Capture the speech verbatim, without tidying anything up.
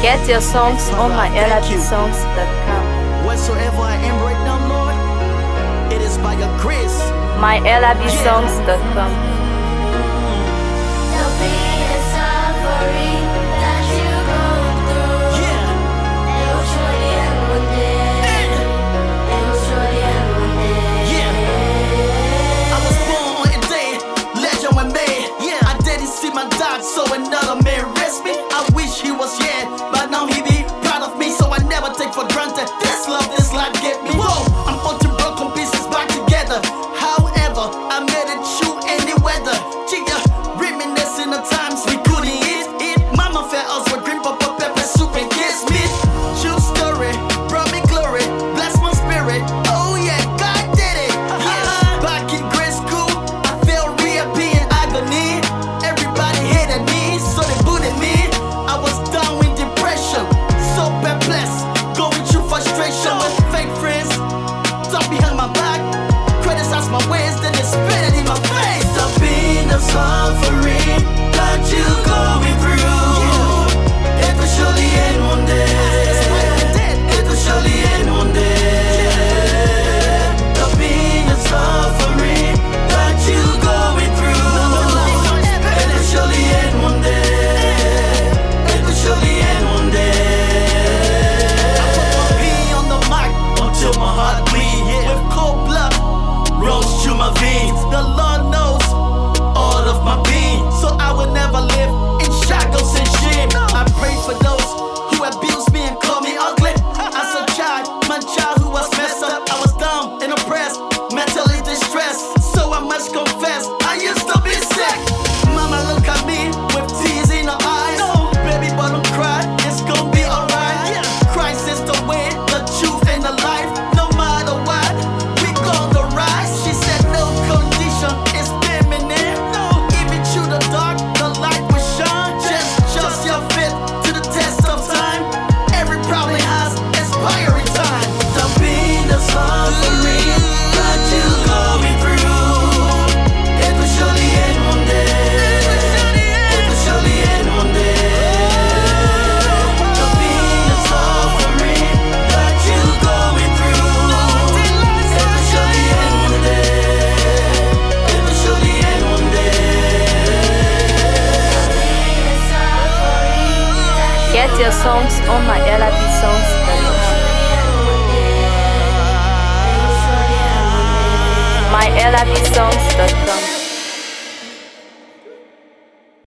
Get your songs on my L A B songs dot com. Whatsoever I am right now, Lord, it is by your grace. my L A B songs dot com. The pain and suffering that you go through, Yeah. it will surely end one day. It will surely end one day. Yeah. I was born on a day, legend was made. Yeah. I didn't see my dad, so another man rest me. I wish he was here, but now he be proud of me, so I never take for granted this love this life gave me. Whoa, I'm putting broken pieces back together. However, I made it through any weather. Gia, reminiscing the times we couldn't eat. eat. Mama fed us with green pepper, pepper soup and kiss meat. True story, brought me glory, bless my spirit. Oh yeah, God did it. Yeah. Back in grade school, I felt real pain and agony. Everybody hated me, so they bullied me. I was down with depression, so perplexed, going through frustration with fake friends. Talk behind my back, criticize my ways, then they spit it in my face. The pain of suffering that you going through, it will surely end one day. It will surely end one day. The pain of suffering that you going through, it will surely end one day. It will surely end one day. I put my pain on the mic until my heart bleed. With cold blood runs through my veins. The Lord knows all of my pain, so I will never live in shackles and shame. I pray for those who abuse me and call me ugly. As a child, my child who was messed up, I was down and oppressed, mentally distressed. So I must confess, I used to be sick. Mama look at me with tears in her eyes. No, baby, but don't cry, it's gonna be alright. Christ is the way, the truth, and the life. No matter what, we gonna rise. She said no condition is permanent. No, even through the dark, the light will shine. Just trust your faith to the test of time. Every problem has expiring time. The pain of suffering that you going through, it will surely end one day. It will surely end one day. The pain of suffering that you going through, it will surely end one day. It will surely end one day. Pain and suffering that you Get your songs on my L A B songs dot com. surely end one day. It will surely end one day. my L A B songs dot com.